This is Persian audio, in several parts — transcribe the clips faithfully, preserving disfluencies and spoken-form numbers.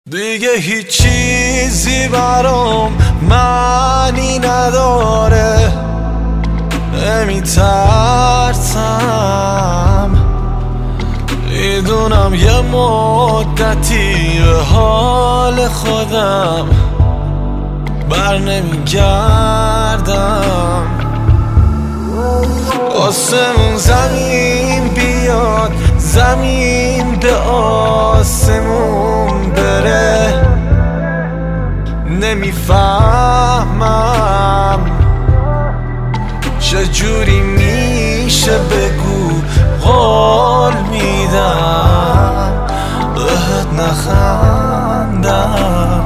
دیگه هیچ چیزی برام معنی نداره، نمیترسم، میدونم یه مدتی به حال خودم بر نمیگردم. آسمون زمین بیاد، زمین به آسمون بره، نمیفهمم چجوری میشه، بگو قول میدم بهت نخندم.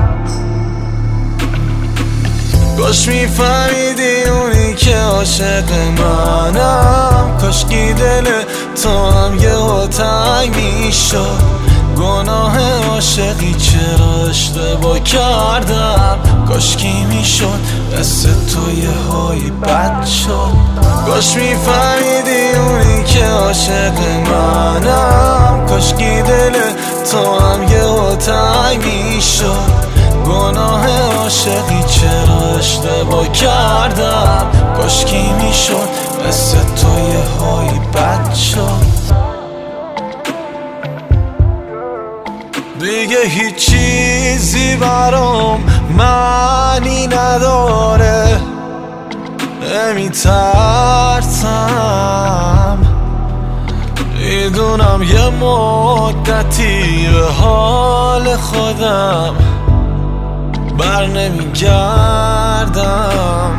کاش میفهمیدی اونی که عاشق منم، کاشکی دل تو هم یه تنگ میشد. گناه عاشقی چرا اشتباه کردم، کاشکی میشد دست تو یه هایی بد شد. کاش میفهمیدی اونی که عاشق منم، کاشکی دل تو هم یه تنگ میشد. گناه عاشقی چرا اشتباه کردم، کاشکی میشد دست تو یه هایی بد شد. دیگه هیچ چیزی برام معنی نداره، نمیترسم، میدونم یه مدتی به حال خودم بر نمیگردم.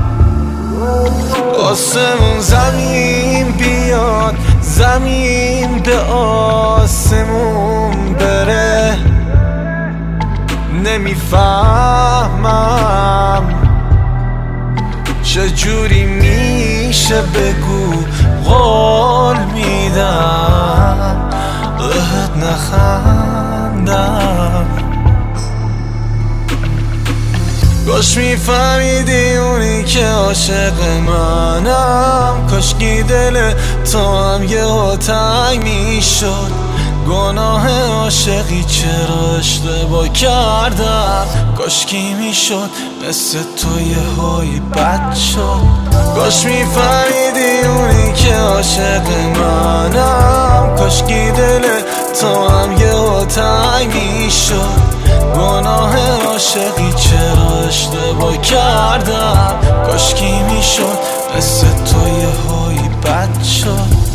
آسمون زمین بیاد، زمین به آسمون بره، نمیفهمم چجوری میشه، بگو قول میدم بهت نخندم. کاش میفهمیدی اونی که عاشق منم، کاشکی دل تو هم یه تنگ میشد. گناه عاشقی چرا اشتباه کردم، کاشکی میشد مثل تو یه هایی بد شد. کاش میفهمیدی اونی که عاشق منم، کاشکی دل تو هم یه تنگ میشد. گناه عاشقی چرا اشتباه کردم، کاشکی میشد مثل تو یه هایی بد شد.